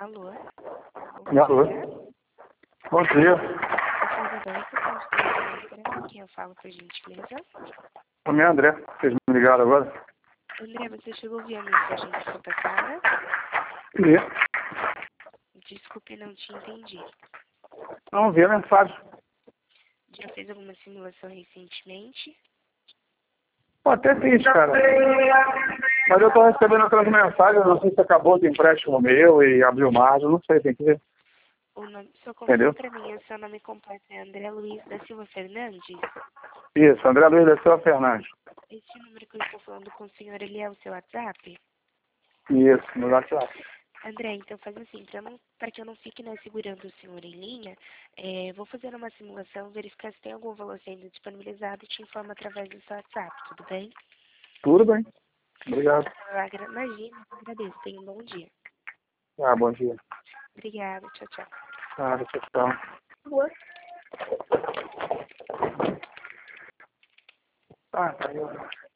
Alô? Alô? Bom dia. Quem eu falo, por gentileza? O meu é André. Vocês me ligaram agora? André, você chegou via mensagem que foi passada? Desculpe, não te entendi. Não, vi a mensagem. Já fez alguma simulação recentemente? Pô, até fiz, cara. Mas eu tô recebendo outras mensagens, não sei se acabou de empréstimo meu e abriu margem, não sei, tem que ver. O nome, só Entendeu? confirma pra mim, o seu nome completo é André Luiz da Silva Fernandes? Isso, André Luiz da Silva Fernandes. Esse número que eu estou falando com o senhor, ele é o seu WhatsApp? Isso, no WhatsApp. André, então faz assim, para que eu não fique segurando o senhor em linha, vou fazer uma simulação, verificar se tem algum valor sendo disponibilizado e te informo através do seu WhatsApp, tudo bem? Tudo bem. Obrigado. Imagina, agradeço, tenha um bom dia. Ah, bom dia. Obrigada, tchau, tchau. Ah, tchau. Ah, tá aí.